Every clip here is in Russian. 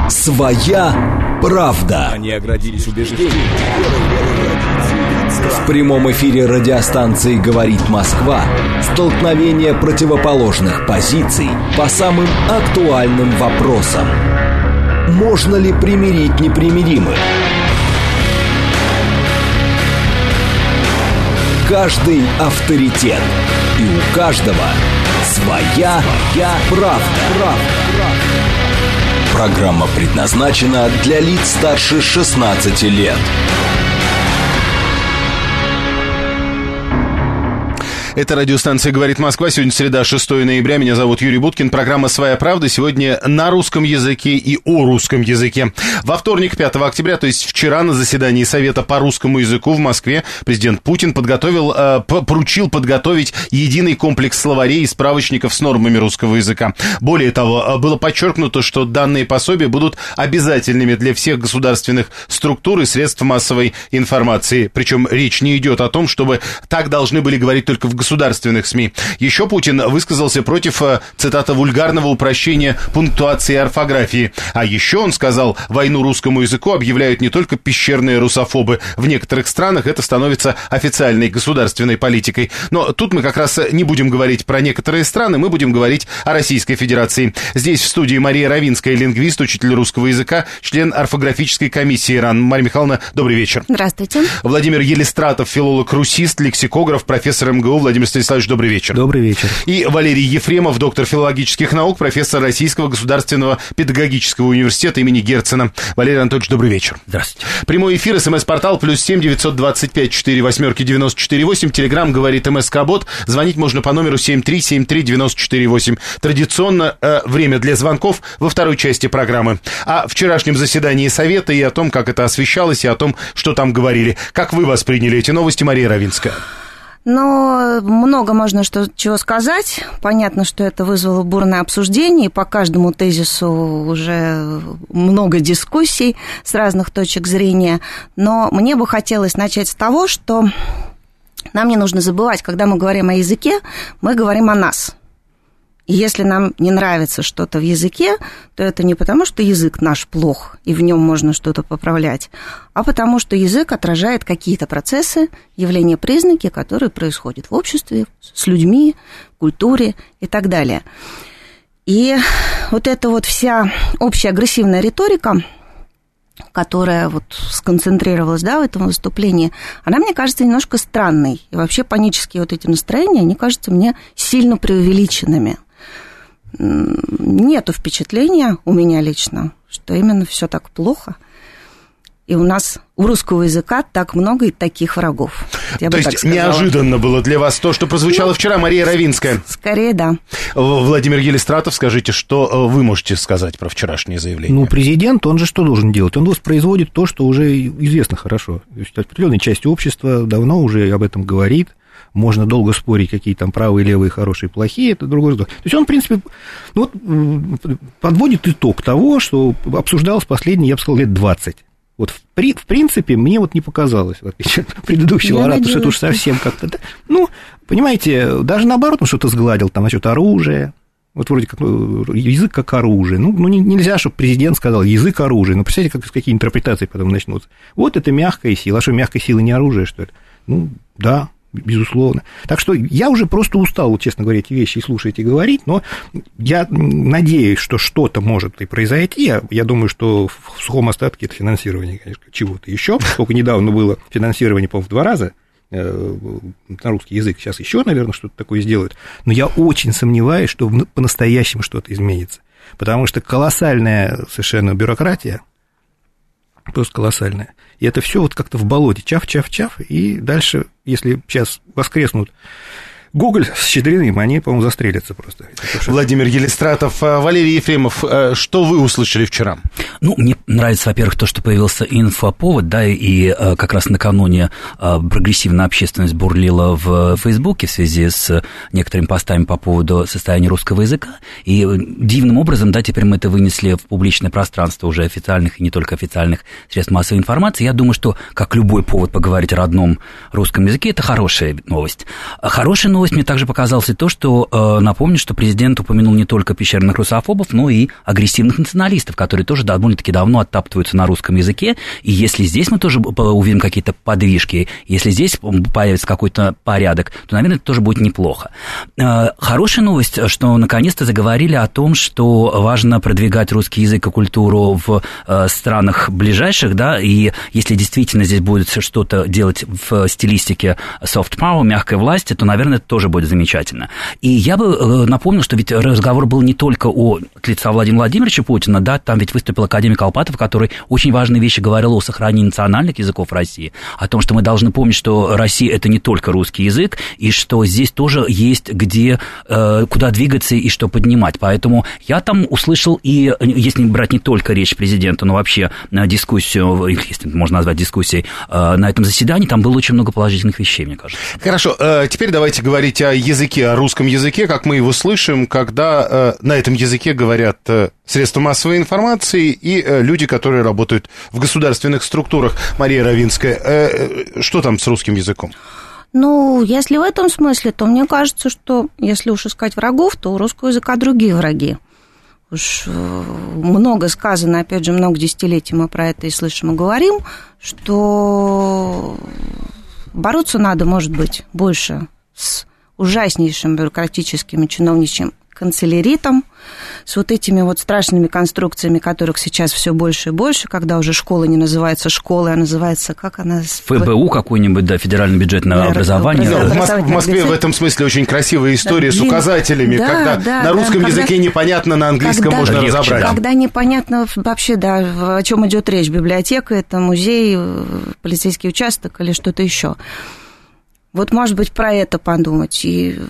Своя правда. Они оградились убеждением. В прямом эфире радиостанции «Говорит Москва» столкновение противоположных позиций по самым актуальным вопросам. Можно ли примирить непримиримых? Каждый авторитет. И у каждого своя правда. Программа предназначена для лиц старше 16 лет. Это радиостанция «Говорит Москва». Сегодня среда, 6 ноября. Меня зовут Юрий Буткин. Программа «Своя правда» сегодня на русском языке и о русском языке. Во вторник, 5 октября, то есть вчера, на заседании Совета по русскому языку в Москве президент Путин поручил подготовить единый комплекс словарей и справочников с нормами русского языка. Более того, было подчеркнуто, что данные пособия будут обязательными для всех государственных структур и средств массовой информации. Причем речь не идет о том, чтобы так должны были говорить только в государственных СМИ. Еще Путин высказался против, цитата, вульгарного упрощения пунктуации и орфографии. А еще он сказал, войну русскому языку объявляют не только пещерные русофобы. В некоторых странах это становится официальной государственной политикой. Но тут мы как раз не будем говорить про некоторые страны, мы будем говорить о Российской Федерации. Здесь в студии Мария Равинская, лингвист, учитель русского языка, член орфографической комиссии РАН. Мария Михайловна, добрый вечер. Здравствуйте. Владимир Елистратов, филолог-русист, лексикограф, профессор МГУ. Владимир Станиславович, добрый вечер. Добрый вечер. И Валерий Ефремов, доктор филологических наук, профессор Российского государственного педагогического университета имени Герцена. Валерий Анатольевич, добрый вечер. Здравствуйте. Прямой эфир, СМС-портал, +7 925 48 94 8. Телеграм говорит МСК-бот. Звонить можно по номеру 7373 94 8. Традиционно время для звонков во второй части программы. О вчерашнем заседании Совета и о том, как это освещалось, и о том, что там говорили. Как вы восприняли эти новости, Мария Равинская? Но много можно чего сказать. Понятно, что это вызвало бурное обсуждение, и по каждому тезису уже много дискуссий с разных точек зрения. Но мне бы хотелось начать с того, что нам не нужно забывать, когда мы говорим о языке, мы говорим о нас. И если нам не нравится что-то в языке, то это не потому, что язык наш плох, и в нем можно что-то поправлять, а потому что язык отражает какие-то процессы, явления, признаки, которые происходят в обществе, с людьми, в культуре и так далее. И вот эта вот вся общая агрессивная риторика, которая вот сконцентрировалась, да, в этом выступлении, она, мне кажется, немножко странной. И вообще панические вот эти настроения, они кажутся мне сильно преувеличенными. Нету впечатления у меня лично, что именно все так плохо. И у нас, у русского языка, так много и таких врагов. То есть неожиданно было для вас то, что прозвучало вчера, Мария Равинская? Скорее, да. Владимир Елистратов, скажите, что вы можете сказать про вчерашнее заявление? Ну, президент, он же что должен делать? Он воспроизводит то, что уже известно хорошо. То есть определенная часть общества давно уже об этом говорит. Можно долго спорить, какие там правые, левые, хорошие, плохие, это другой разговор. То есть он, в принципе, вот, подводит итог того, что обсуждалось последние, я бы сказал, лет 20. Вот в принципе, мне вот не показалось, в отличие от предыдущего оратора, что это уж совсем как-то... Ну, понимаете, даже наоборот, он что-то сгладил, там, насчет оружия. Вот вроде как язык как оружие. Ну нельзя, чтобы президент сказал язык оружие. Ну, представляете, какие интерпретации потом начнутся. Вот это мягкая сила. А что, мягкая сила не оружие, что ли? Ну, да. Безусловно. Так что я уже просто устал, честно говоря, эти вещи и слушать, и говорить, но я надеюсь, что что-то может и произойти. Я думаю, что в сухом остатке это финансирование, конечно, чего-то еще. Только недавно было финансирование, по-моему, в 2 раза на русский язык. Сейчас еще, наверное, что-то такое сделают. Но я очень сомневаюсь, что по-настоящему что-то изменится. Потому что колоссальная совершенно бюрократия, просто колоссальная. И это все вот как-то в болоте, чав-чав-чав, и дальше, если сейчас воскреснут Гоголь с Щедриным, они, по-моему, застрелятся просто. Владимир Елистратов, Валерий Ефремов, что вы услышали вчера? Ну, мне нравится, во-первых, то, что появился инфоповод, да, и как раз накануне прогрессивная общественность бурлила в Фейсбуке в связи с некоторыми постами по поводу состояния русского языка, и дивным образом, да, теперь мы это вынесли в публичное пространство уже официальных и не только официальных средств массовой информации. Я думаю, что, как любой повод поговорить о родном русском языке, это хорошая новость. Хорошая новость новость мне также показалась и то, что, напомню, что президент упомянул не только пещерных русофобов, но и агрессивных националистов, которые тоже довольно-таки давно оттаптываются на русском языке, и если здесь мы тоже увидим какие-то подвижки, если здесь появится какой-то порядок, то, наверное, это тоже будет неплохо. Хорошая новость, что наконец-то заговорили о том, что важно продвигать русский язык и культуру в странах ближайших, да, и если действительно здесь будет что-то делать в стилистике soft power, мягкой власти, то, наверное, это тоже будет замечательно. И я бы напомнил, что ведь разговор был не только от лица Владимира Владимировича Путина, да, там ведь выступил академик Алпатов, который очень важные вещи говорил о сохранении национальных языков России, о том, что мы должны помнить, что Россия – это не только русский язык, и что здесь тоже есть где, куда двигаться и что поднимать. Поэтому я там услышал, и если брать не только речь президента, но вообще дискуссию, если можно назвать дискуссией, на этом заседании, там было очень много положительных вещей, мне кажется. Хорошо, теперь давайте говорить о языке, о русском языке, как мы его слышим, когда на этом языке говорят средства массовой информации и люди, которые работают в государственных структурах. Мария Равинская, что там с русским языком? Ну, если в этом смысле, то мне кажется, что если уж искать врагов, то у русского языка другие враги. Уж много сказано, опять же, много десятилетий мы про это и слышим, и говорим, что бороться надо, может быть, больше с ужаснейшим бюрократическим и чиновничьим канцеляритом, с вот этими вот страшными конструкциями, которых сейчас все больше и больше, когда уже школа не называется школой, а называется, как она... ФБУ какой-нибудь, да, федеральное бюджетное образование. В Москве в этом смысле очень красивая история с указателями, когда на русском языке непонятно, на английском можно разобрать. Когда непонятно вообще, да, о чем идет речь, библиотека, это музей, полицейский участок или что-то еще. Вот, может быть, про это подумать.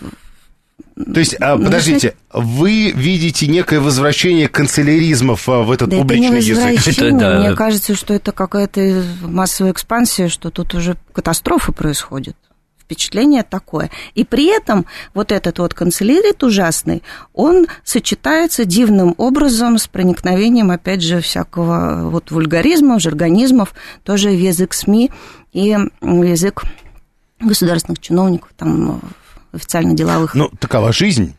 То есть, подождите, вы видите некое возвращение канцеляризмов в этот публичный язык? Мне кажется, что это какая-то массовая экспансия, что тут уже катастрофа происходит. Впечатление такое. И при этом вот этот вот канцелярит ужасный, он сочетается дивным образом с проникновением, опять же, всякого вот вульгаризмов, жаргонизмов, тоже в язык СМИ и в язык государственных чиновников, там, официально-деловых. Ну, такова жизнь.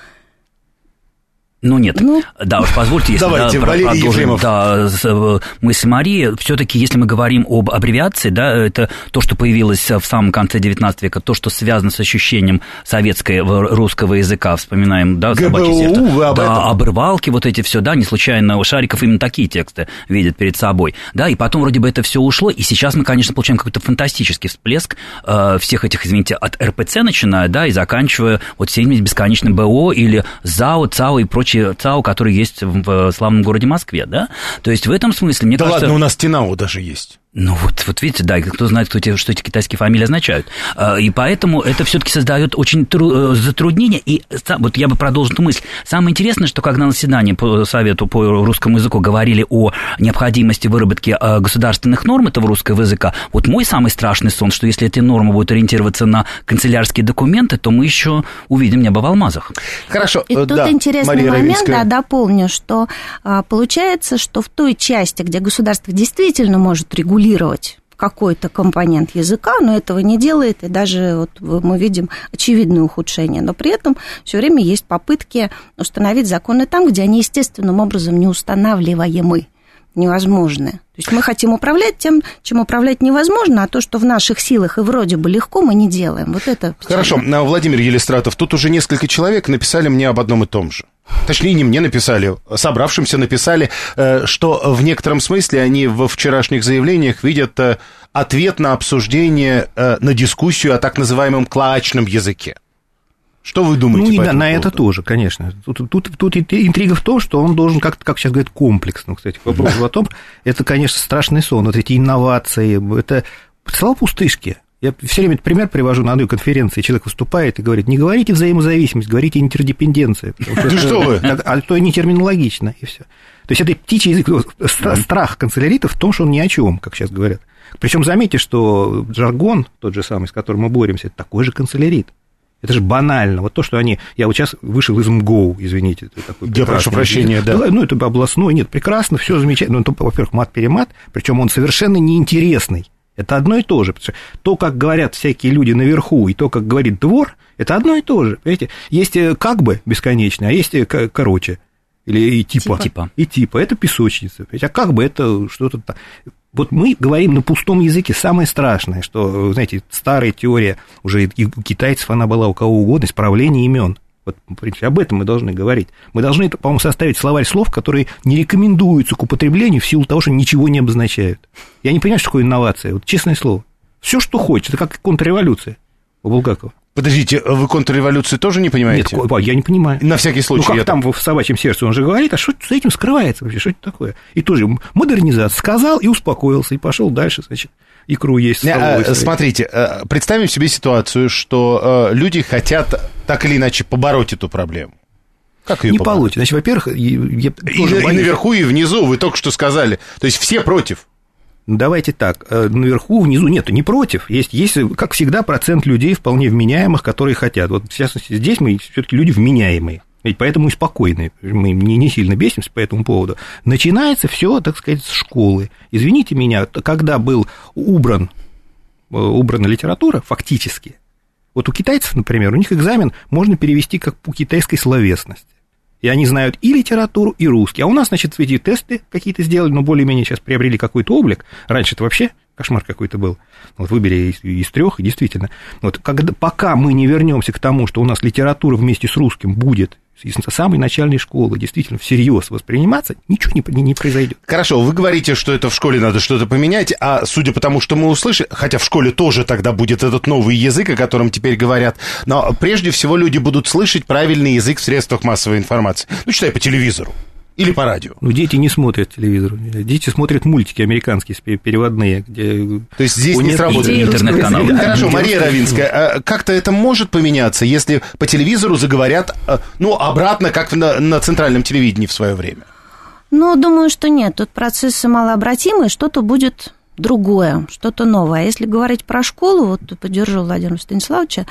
Ну, нет. Да, уж позвольте, если давайте, Валерий Ефремов. Да, мысль Марии, все-таки, если мы говорим об аббревиации, да, это то, что появилось в самом конце XIX века, то, что связано с ощущением советского русского языка, вспоминаем, да, «Собачье сердце», да, обрывалки, вот эти все, да, не случайно у Шариков именно такие тексты видят перед собой, да, и потом вроде бы это все ушло, и сейчас мы, конечно, получаем какой-то фантастический всплеск всех этих, извините, от РПЦ начиная, да, и заканчивая вот всеми бесконечным БО или ЗАО, ЦАО и прочие ЦАО, который есть в славном городе Москве, да? То есть в этом смысле, мне кажется... Да ладно, у нас ТИНАО даже есть. Ну вот видите, да, кто знает, что эти китайские фамилии означают. И поэтому это все-таки создает очень затруднения. И вот я бы продолжил эту мысль. Самое интересное, что когда на заседании по Совету по русскому языку говорили о необходимости выработки государственных норм этого русского языка, вот мой самый страшный сон, что если эти нормы будут ориентироваться на канцелярские документы, то мы еще увидим небо в алмазах. Хорошо, и тут интересный момент, да, дополню, что получается, что в той части, где государство действительно может регулировать какой-то компонент языка, но этого не делает, и даже вот мы видим очевидное ухудшение. Но при этом все время есть попытки установить законы там, где они естественным образом не устанавливаемы, невозможны. То есть мы хотим управлять тем, чем управлять невозможно, а то, что в наших силах и вроде бы легко, мы не делаем. Вот это... Хорошо, Владимир Елистратов, тут уже несколько человек написали мне об одном и том же. Точнее, не мне написали, собравшимся написали, что в некотором смысле они во вчерашних заявлениях видят ответ на обсуждение, на дискуссию о так называемом клоачном языке. Что вы думаете по этому на поводу? это тоже, конечно. Тут интрига в том, что он должен, как сейчас говорят, комплексно, кстати, вопрос о том, это, конечно, страшный сон, вот эти инновации, это слова пустышки. Я все время этот пример привожу на одной конференции, человек выступает и говорит, не говорите взаимозависимость, говорите интердепенденция. Что вы? А то не терминологично, и все. То есть это птичий язык, страх канцелярита в том, что он ни о чем, как сейчас говорят. Причем заметьте, что жаргон, тот же самый, с которым мы боремся, это такой же канцелярит. Это же банально. Вот то, что они... Я вот сейчас вышел из МГОУ, извините. Я прошу прощения, да. Ну, это областной. Нет, прекрасно, все замечательно. Ну, во-первых, мат-перемат, причем он совершенно неинтересный. Это одно и то же. То, как говорят всякие люди наверху, и то, как говорит двор, это одно и то же. Понимаете? Есть как бы бесконечно, а есть короче. Или и типа. И типа. Это песочница. А как бы это что-то... Вот мы говорим на пустом языке. Самое страшное, что, знаете, старая теория, уже и у китайцев она была, у кого угодно, исправление имен. Вот, в принципе, об этом мы должны говорить. Мы должны, по-моему, составить словарь слов, которые не рекомендуются к употреблению в силу того, что ничего не обозначают. Я не понимаю, что такое инновация. Вот честное слово. Все, что хочешь, это как контрреволюция у Булгакова. Подождите, вы контрреволюцию тоже не понимаете? Нет, я не понимаю. На всякий случай. Ну, как там в «Собачьем сердце» он же говорит, а что за этим скрывается вообще, что это такое? И тоже модернизация. Сказал и успокоился, и пошел дальше, значит, икру есть. Смотрите, представим себе ситуацию, что люди хотят так или иначе побороть эту проблему. Как ее не побороть? получится. Значит, во-первых... И наверху, и внизу, вы только что сказали. То есть все против. Давайте так, наверху, внизу, нет, не против. Есть, как всегда, процент людей вполне вменяемых, которые хотят. Вот, в частности, здесь мы все-таки люди вменяемые, ведь поэтому и спокойные, мы не сильно бесимся по этому поводу. Начинается все, так сказать, с школы. Извините меня, когда был убрана литература, фактически, вот у китайцев, например, у них экзамен можно перевести как по китайской словесности. И они знают и литературу, и русский. А у нас, значит, эти тесты какие-то сделали, но более-менее сейчас приобрели какой-то облик. Раньше это вообще кошмар какой-то был. Вот выбери из трех, и действительно. Вот, пока мы не вернемся к тому, что у нас литература вместе с русским будет из самой начальной школы действительно всерьез восприниматься, ничего не произойдет. Хорошо, вы говорите, что это в школе надо что-то поменять, а судя по тому, что мы услышали, хотя в школе тоже тогда будет этот новый язык, о котором теперь говорят, но прежде всего люди будут слышать правильный язык в средствах массовой информации. Ну, читай по телевизору. Или по радио. Ну, дети не смотрят телевизор. Дети смотрят мультики американские, переводные, где... То есть здесь не сработает интернет-канал. Хорошо, Мария Равинская, как-то это может поменяться, если по телевизору заговорят, ну, обратно, как на центральном телевидении в свое время? Ну, думаю, что нет. Тут процессы малообратимые, что-то будет другое, что-то новое. А если говорить про школу, вот поддержу Владимира Станиславовича,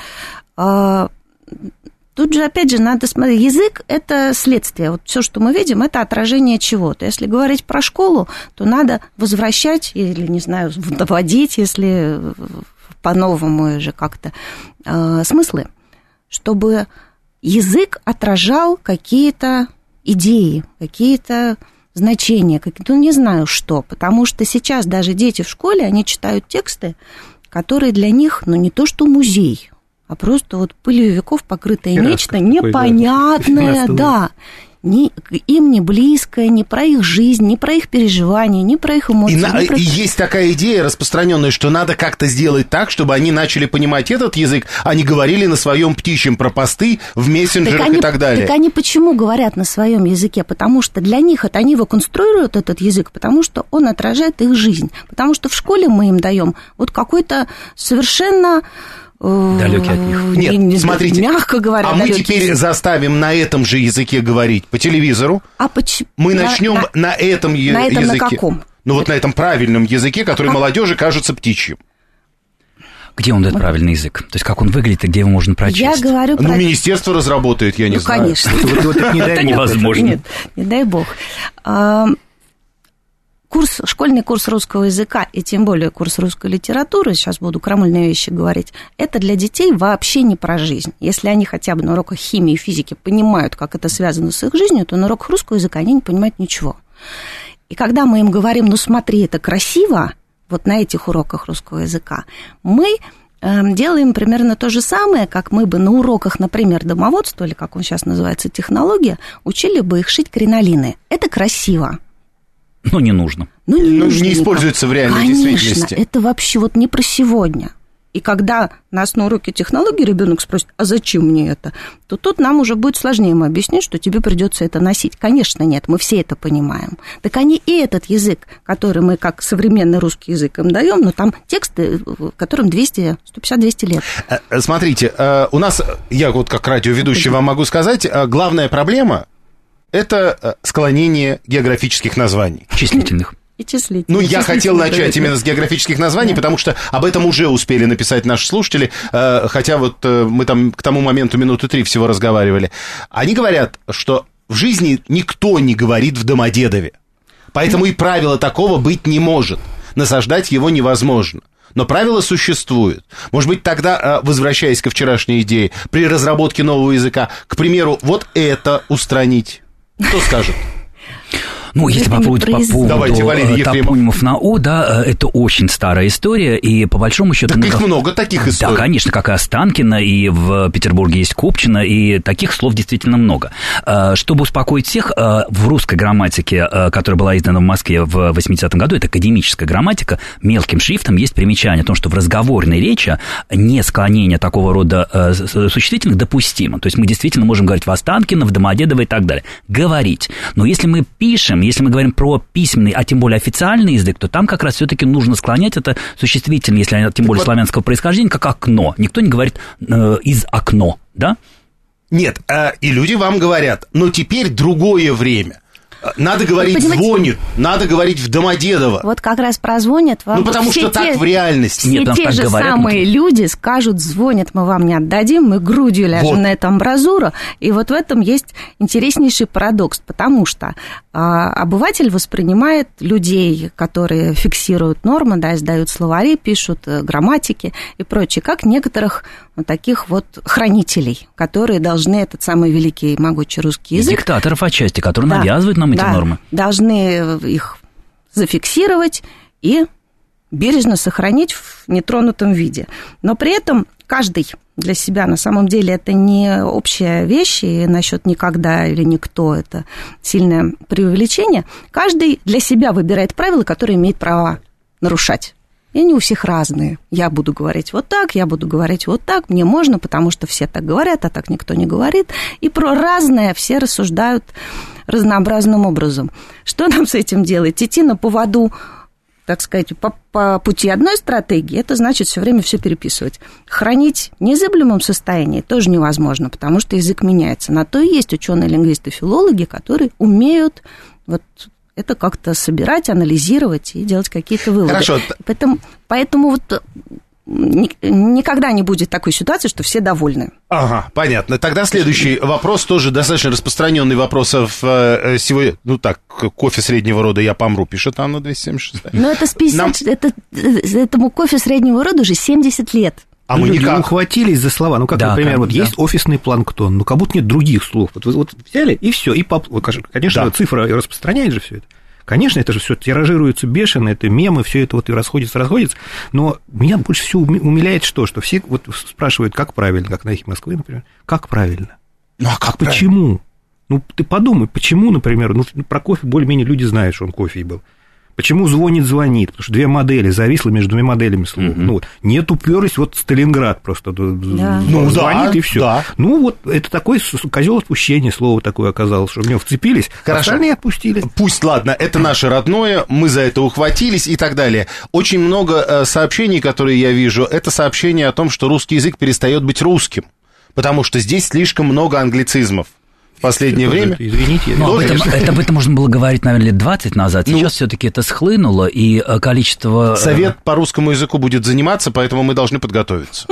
тут же, опять же, надо смотреть, язык – это следствие. Вот все, что мы видим, это отражение чего-то. Если говорить про школу, то надо возвращать или, не знаю, вводить, если по-новому же как-то, смыслы, чтобы язык отражал какие-то идеи, какие-то значения, какие-то, ну, не знаю что. Потому что сейчас даже дети в школе, они читают тексты, которые для них, ну, не то что музей, а просто вот пылью веков покрытое нечто непонятное, да, им не близкое, не про их жизнь, не про их переживания, не про их эмоции. И есть такая идея распространенная, что надо как-то сделать так, чтобы они начали понимать этот язык, а не говорили на своем птичьем про посты в мессенджерах и так далее. Так они почему говорят на своем языке? Потому что для них это они его конструируют, этот язык, потому что он отражает их жизнь. Потому что в школе мы им даем вот какой-то совершенно... далекий от них. Нет, смотрите, мягко говоря, а мы теперь заставим на этом же языке говорить по телевизору. Мы начнем на этом языке. На этом на каком? Ну вот на этом правильном языке, который молодежи кажется птичьим. Где он, этот правильный язык? То есть как он выглядит и где его можно прочесть? Я говорю про... Ну, министерство разработает, я не знаю. Конечно. Это невозможно. Нет, не дай бог. Школьный курс русского языка, и тем более курс русской литературы, сейчас буду крамольные вещи говорить, это для детей вообще не про жизнь. Если они хотя бы на уроках химии и физики понимают, как это связано с их жизнью, то на уроках русского языка они не понимают ничего. И когда мы им говорим, ну смотри, это красиво, вот на этих уроках русского языка, мы делаем примерно то же самое, как мы бы на уроках, например, домоводства, или как он сейчас называется, технология, учили бы их шить кринолины. Это красиво. Ну, не нужно. Ну, не используется в реальной действительности. Конечно, это вообще вот не про сегодня. И когда нас на уроке технологии ребенок спросит, а зачем мне это, то тут нам уже будет сложнее ему объяснить, что тебе придется это носить. Конечно, нет, мы все это понимаем. Так они и этот язык, который мы как современный русский язык им даем, но там тексты, которым 150-200 лет. Смотрите, у нас, я вот как радиоведущий вам могу сказать, главная проблема – это склонение географических названий. Числительных. И числительных. Ну, я хотел начать именно с географических названий, потому что об этом уже успели написать наши слушатели, хотя вот мы там к тому моменту минуты 3 всего разговаривали. Они говорят, что в жизни никто не говорит в Домодедове, поэтому и правила такого быть не может. Насаждать его невозможно. Но правила существуют. Может быть, тогда, возвращаясь ко вчерашней идее, при разработке нового языка, к примеру, вот это устранить. Кто скажет? Ну, если по поводу топонимов на «о», да, это очень старая история, и по большому счету... Так их много таких историй. Да, конечно, как и Останкино, и в Петербурге есть Купчино, и таких слов действительно много. Чтобы успокоить всех, в русской грамматике, которая была издана в Москве в 80-м году, это академическая грамматика, мелким шрифтом есть примечание о том, что в разговорной речи не склонение такого рода существительных допустимо. То есть мы действительно можем говорить в Останкино, в Домодедово и так далее. Говорить. Но если мы пишем, если мы говорим про письменный, а тем более официальный язык, то там как раз все-таки нужно склонять это существительное, если они тем более славянского происхождения, как окно. Никто не говорит из окно, да? Нет, и люди вам говорят, но теперь другое время. Надо говорить «звонит», надо говорить в Домодедово. Вот как раз прозвонят вам. Ну, потому что так в реальности. Все те же самые люди скажут: звонят, мы вам не отдадим, мы грудью ляжем на эту амбразуру. И вот в этом есть интереснейший парадокс, потому что обыватель воспринимает людей, которые фиксируют нормы, да, издают словари, пишут грамматики и прочее, как некоторых таких вот хранителей, которые должны этот самый великий и могучий русский язык... Диктаторов отчасти, которые навязывают нам эти нормы. Должны их зафиксировать и бережно сохранить в нетронутом виде. Но при этом каждый для себя, на самом деле, это не общая вещь, и насчет никогда или никто это сильное преувеличение. Каждый для себя выбирает правила, которые имеет право нарушать. И они у всех разные. Я буду говорить вот так, я буду говорить вот так, мне можно, потому что все так говорят, а так никто не говорит. И про разное все рассуждают разнообразным образом. Что нам с этим делать? Идти на поводу, так сказать, по пути одной стратегии, это значит все время все переписывать. Хранить в незыблемом состоянии тоже невозможно, потому что язык меняется. На то и есть ученые лингвисты, филологи, которые умеют вот это как-то собирать, анализировать и делать какие-то выводы. Хорошо. Поэтому вот никогда не будет такой ситуации, что все довольны. Ага, понятно. Тогда следующий вопрос, тоже достаточно распространенный вопрос сегодня. Ну так, кофе среднего рода «Я помру», пишет Анна 276. Но это с 50... Этому кофе среднего рода уже 70 лет. А мы люди никак ухватились за слова. Ну, как, да, например, вот есть офисный планктон, ну, как будто нет других слов. Вот взяли, и все. И, конечно, цифра распространяет же все это. Конечно, это же все тиражируется бешено, это мемы, все это вот и расходится. Но меня больше всего умиляет что все вот спрашивают, как правильно, как на «Эхе Москвы», например, как правильно. Ну, а как почему? Правильно? Ну, ты подумай, почему, например, про кофе более-менее люди знают, что он кофе был. Почему звонит? Потому что две модели, зависло между двумя моделями слов. Ну, вот, нет, уперлись, вот Сталинград просто звонит, и все. Да. Ну, вот это такой козел отпущения, слово такое оказалось, что в него вцепились, остальные отпустили. Пусть, ладно, это наше родное, мы за это ухватились и так далее. Очень много сообщений, которые я вижу, это сообщения о том, что русский язык перестает быть русским, потому что здесь слишком много англицизмов. В последнее время. Извините. Об этом можно было говорить, наверное, лет 20 назад. Сейчас все-таки это схлынуло, и количество... Совет по русскому языку будет заниматься, поэтому мы должны подготовиться.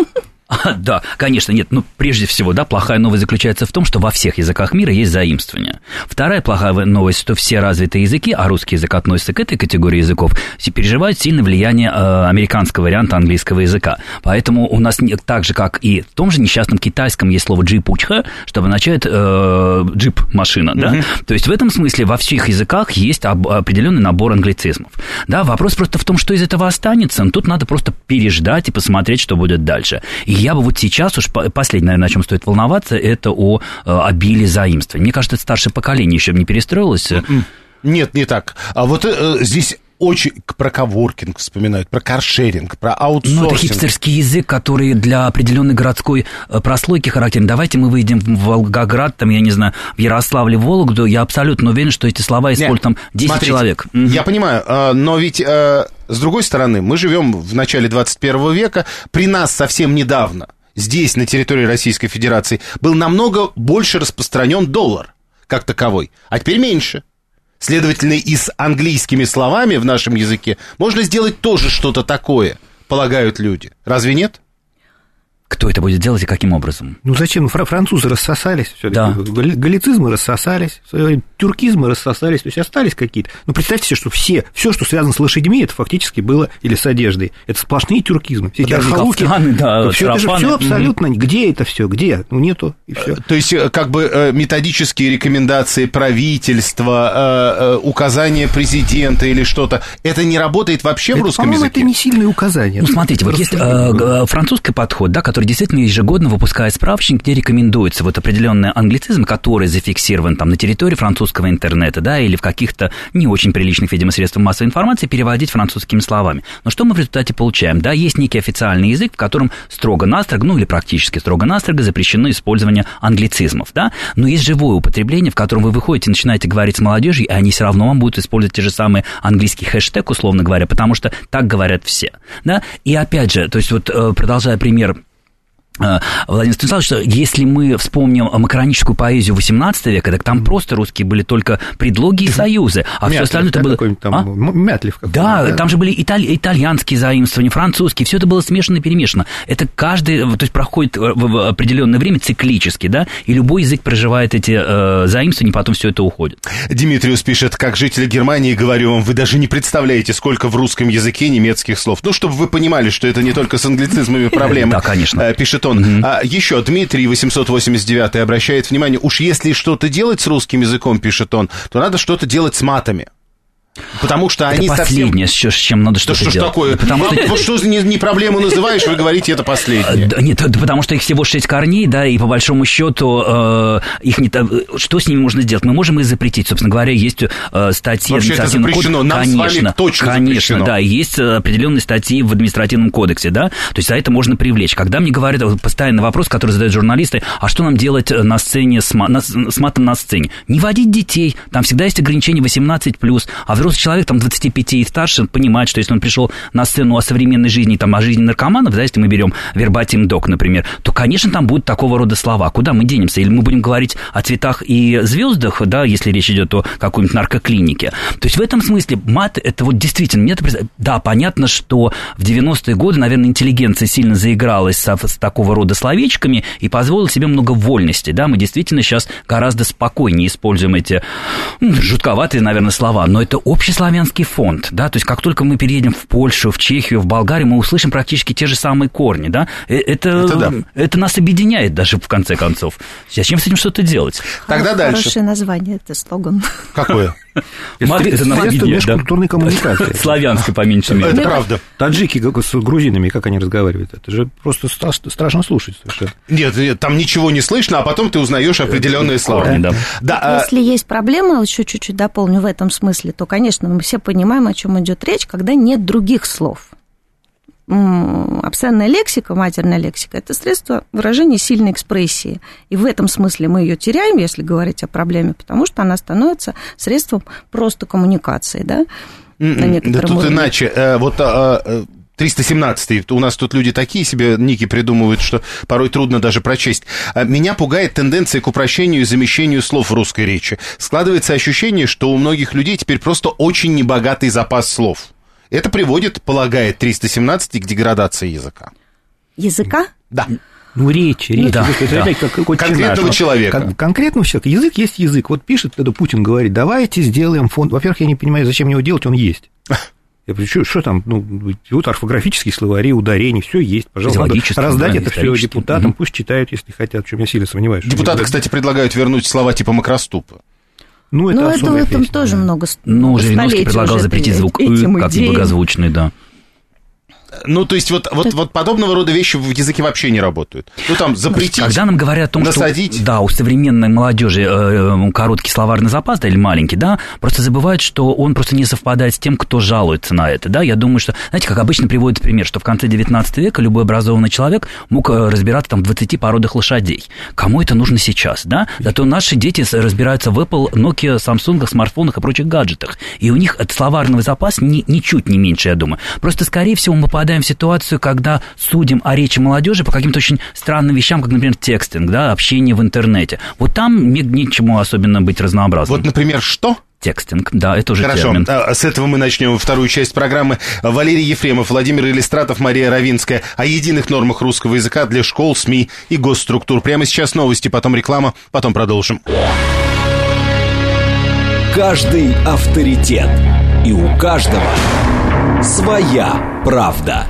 Да, конечно, нет. Ну, прежде всего, да, плохая новость заключается в том, что во всех языках мира есть заимствования. Вторая плохая новость, что все развитые языки, а русский язык относится к этой категории языков, переживают сильное влияние американского варианта английского языка. Поэтому у нас так же, как и в том же несчастном китайском есть слово «джипучха», что означает джип-машина, да? То есть в этом смысле во всех языках есть определенный набор англицизмов. Да, вопрос просто в том, что из этого останется. Тут надо просто переждать и посмотреть, что будет дальше. И я бы вот сейчас уж последнее, наверное, о чем стоит волноваться, это о обилии заимствований. Мне кажется, это старшее поколение еще не перестроилось. Нет, не так. А вот здесь очень про коворкинг вспоминают, про каршеринг, про аутсорсинг. Ну, это хипстерский язык, который для определенной городской прослойки характерен. Давайте мы выйдем в Волгоград, там, я не знаю, в Ярославле, в Вологду. Я абсолютно уверен, что эти слова используют там 10 человек. Я понимаю, но ведь... С другой стороны, мы живем в начале 21 века, при нас совсем недавно, здесь, на территории Российской Федерации, был намного больше распространен доллар, как таковой, а теперь меньше. Следовательно, и с английскими словами в нашем языке можно сделать тоже что-то такое, полагают люди. Разве нет? Кто это будет делать и каким образом? Ну, зачем? Французы рассосались, Да. Галлицизмы рассосались, тюркизмы рассосались, то есть остались какие-то. Ну, представьте себе, что все, что связано с лошадьми, это фактически было, или с одеждой, это сплошные тюркизмы. Все эти архалуки, все, это же все абсолютно, где это все, где? Ну, нету, и все. То есть, как бы методические рекомендации правительства, указания президента или что-то, это не работает вообще в русском языке? Это не сильные указания. Ну, смотрите, вот есть французский подход, да, который действительно ежегодно выпускает справочник, где рекомендуется вот определенный англицизм, который зафиксирован там на территории французского интернета, да, или в каких-то не очень приличных, видимо, средствах массовой информации переводить французскими словами. Но что мы в результате получаем? Да, есть некий официальный язык, в котором строго-настрого, ну, или практически строго-настрого запрещено использование англицизмов, да, но есть живое употребление, в котором вы выходите, начинаете говорить с молодежью, и они все равно вам будут использовать те же самые английские хэштег, условно говоря, потому что так говорят все, да, и опять же, то есть вот продолжая пример Владимир Станиславович, что если мы вспомним макароническую поэзию XVIII века, так там просто русские были только предлоги и союзы, а все остальное это было... Мятлив какой-то. Да, там же были итальянские заимствования, французские, все это было смешано и перемешано. Это каждый, то есть проходит в определенное время циклически, да, и любой язык проживает эти заимствования, потом все это уходит. Димитриус пишет: как житель Германии, говорю вам, вы даже не представляете, сколько в русском языке немецких слов. Ну, чтобы вы понимали, что это не только с англицизмами проблемы. Да, конечно. Пишет он. Еще Дмитрий 889 обращает внимание, уж если что-то делать с русским языком, пишет он, то надо что-то делать с матами. Потому что это они последнее, совсем... с чем надо что-то делать. Что ж такое? Потому что... Вот что не проблему называешь, вы говорите, это последнее. Нет, потому что их всего 6 корней, да, и по большому счету их не... Что с ними можно сделать? Мы можем их запретить. Собственно говоря, есть статьи... Вообще это запрещено, нам с вами точно запрещено. Да, есть определенные статьи в административном кодексе, да, то есть за это можно привлечь. Когда мне говорят, постоянный вопрос, который задают журналисты, а что нам делать на сцене с матом на сцене? Не водить детей, там всегда есть ограничение 18+, а взрослый человек, там, 25 и старше, понимает, что если он пришел на сцену о современной жизни, там, о жизни наркоманов, да, если мы берем вербатим док, например, то, конечно, там будут такого рода слова. Куда мы денемся? Или мы будем говорить о цветах и звездах, да, если речь идет о какой-нибудь наркоклинике. То есть в этом смысле мат, это вот действительно, да, понятно, что в 90-е годы, наверное, интеллигенция сильно заигралась с такого рода словечками и позволила себе много вольности, да, мы действительно сейчас гораздо спокойнее используем эти жутковатые, наверное, слова, но это общеславянский фонд, да, то есть как только мы переедем в Польшу, в Чехию, в Болгарию, мы услышим практически те же самые корни, да, это нас объединяет даже в конце концов. Зачем с этим что-то делать? Тогда дальше. Хорошее название, это слоган. Какое? Это средство межкультурной коммуникации. Славянской, по меньшей мере. Это правда. Таджики с грузинами, как они разговаривают, это же просто страшно слушать совершенно. Нет, там ничего не слышно, а потом ты узнаешь определенные слова. Да. Если есть проблема, еще чуть-чуть дополню в этом смысле, то, конечно, мы все понимаем, о чем идет речь, когда нет других слов. Обсценная лексика, матерная лексика – это средство выражения сильной экспрессии. И в этом смысле мы ее теряем, если говорить о проблеме, потому что она становится средством просто коммуникации, да? Да тут иначе. Вот 317-й, у нас тут люди такие себе ники придумывают, что порой трудно даже прочесть. Меня пугает тенденция к упрощению и замещению слов в русской речи. Складывается ощущение, что у многих людей теперь просто очень небогатый запас слов. Это приводит, полагает 317 к деградации языка. Языка? Да. Ну, речь. Да. Конкретного человека. Конкретного человека. Язык есть язык. Вот пишет, когда Путин говорит, давайте сделаем фонд. Во-первых, я не понимаю, зачем его делать, он есть. Я говорю, что там, вот орфографические словари, ударения, все есть. Пожалуйста, надо раздать это все депутатам, пусть читают, если хотят, в чем я сильно сомневаюсь. Депутаты, кстати, предлагают вернуть слова типа макроступа. Ну, это в этом тоже много столетий. Ну, Жириновский предлагал запретить звук «ы», как неблагозвучный, да. Ну, то есть, вот подобного рода вещи в языке вообще не работают. Ну, там, запретить, когда нам говорят о том, насадить. Что, да, у современной молодежи короткий словарный запас, да, или маленький, да, просто забывают, что он просто не совпадает с тем, кто жалуется на это, да. Я думаю, что, знаете, как обычно приводят пример, что в конце 19 века любой образованный человек мог разбираться там в 20 породах лошадей. Кому это нужно сейчас, да? Зато наши дети разбираются в Apple, Nokia, Samsung, смартфонах и прочих гаджетах. И у них этот словарный запас ничуть не меньше, я думаю. Просто, скорее всего, мы попадаем в ситуацию, когда судим о речи молодежи по каким-то очень странным вещам, как, например, текстинг, да, общение в интернете. Вот там нечему особенно быть разнообразным. Вот, например, что? Текстинг, да, это уже Хорошо, термин. С этого мы начнем вторую часть программы. Валерий Ефремов, Владимир Елистратов, Мария Равинская о единых нормах русского языка для школ, СМИ и госструктур. Прямо сейчас новости, потом реклама, потом продолжим. Каждый авторитет. И у каждого своя правда.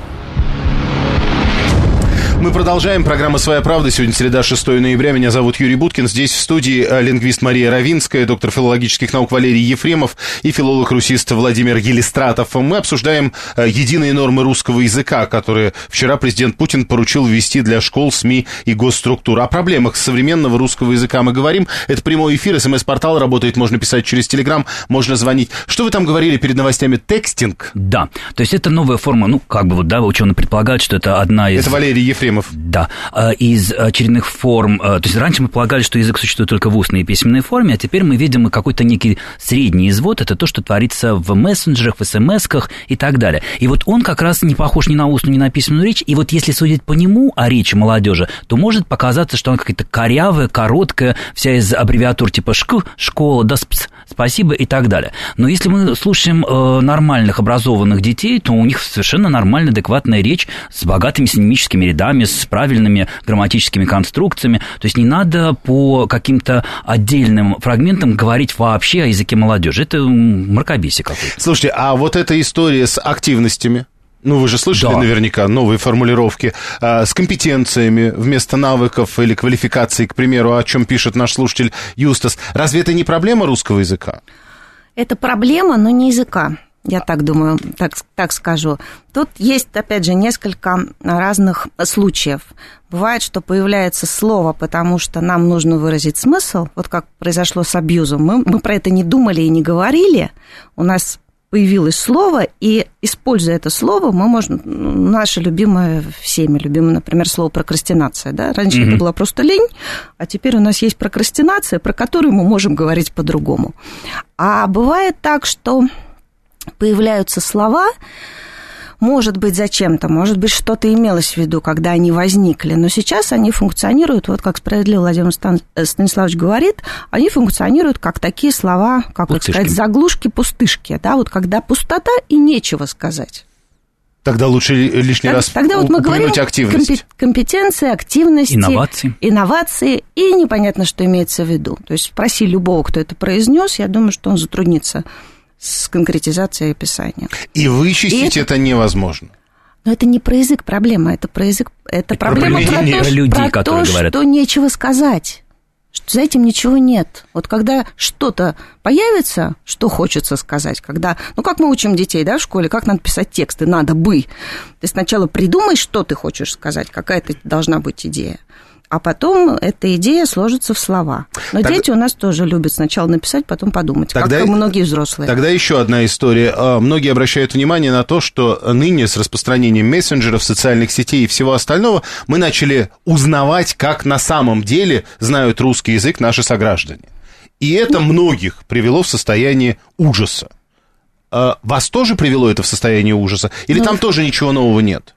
Мы продолжаем. Программа «Своя правда». Сегодня среда, 6 ноября. Меня зовут Юрий Буткин. Здесь в студии лингвист Мария Равинская, доктор филологических наук Валерий Ефремов и филолог-русист Владимир Елистратов. Мы обсуждаем единые нормы русского языка, которые вчера президент Путин поручил ввести для школ, СМИ и госструктур. О проблемах современного русского языка мы говорим. Это прямой эфир. СМС-портал работает. Можно писать через Телеграм, можно звонить. Что вы там говорили перед новостями? Текстинг? Да. То есть это новая форма, ученые предполагают, что это одна из... Это Валерий Ефремов. Да, из очередных форм, то есть раньше мы полагали, что язык существует только в устной и письменной форме, а теперь мы видим какой-то некий средний извод, это то, что творится в мессенджерах, в смс-ках и так далее. И вот он как раз не похож ни на устную, ни на письменную речь, и вот если судить по нему о речи молодежи, то может показаться, что она какая-то корявая, короткая, вся из аббревиатур типа школа, да, спасибо и так далее. Но если мы слушаем нормальных, образованных детей, то у них совершенно нормальная, адекватная речь с богатыми синемическими рядами, с правильными грамматическими конструкциями. То есть не надо по каким-то отдельным фрагментам говорить вообще о языке молодежи. Это мракобесие какое-то. Слушайте, а вот эта история с активностями, вы же слышали наверняка новые формулировки, с компетенциями вместо навыков или квалификаций, к примеру, о чем пишет наш слушатель Юстас. Разве это не проблема русского языка? Это проблема, но не языка. Я так думаю, так скажу. Тут есть, опять же, несколько разных случаев. Бывает, что появляется слово, потому что нам нужно выразить смысл. Вот как произошло с абьюзом. Мы про это не думали и не говорили. У нас появилось слово, и, используя это слово, мы можем... Наше любимое, всеми любимое, например, слово прокрастинация. Да? Раньше это была просто лень, а теперь у нас есть прокрастинация, про которую мы можем говорить по-другому. А бывает так, что появляются слова, может быть, зачем-то, может быть, что-то имелось в виду, когда они возникли, но сейчас они функционируют, вот как справедливо Владимир Станиславович говорит, они функционируют как такие слова, как пустышки. сказать, заглушки, пустышки, да, вот когда пустота и нечего сказать. Тогда лучше лишний раз тогда вот мы говорим активность. Компетенции, активности, инновации, и непонятно, что имеется в виду. То есть спроси любого, кто это произнес, я думаю, что он затруднится с конкретизацией описания. И вычистить это невозможно. Но это не про язык проблема, это про язык, это проблема про то, что нечего сказать, что за этим ничего нет. Вот когда что-то появится, что хочется сказать, когда, как мы учим детей, да, в школе, как надо писать тексты, надо бы. Ты сначала придумай, что ты хочешь сказать, какая-то должна быть идея. А потом эта идея сложится в слова. Но дети у нас тоже любят сначала написать, потом подумать, как и многие взрослые. Тогда еще одна история. Многие обращают внимание на то, что ныне с распространением мессенджеров, социальных сетей и всего остального мы начали узнавать, как на самом деле знают русский язык наши сограждане. И это многих привело в состояние ужаса. Вас тоже привело это в состояние ужаса? Или там тоже ничего нового нет?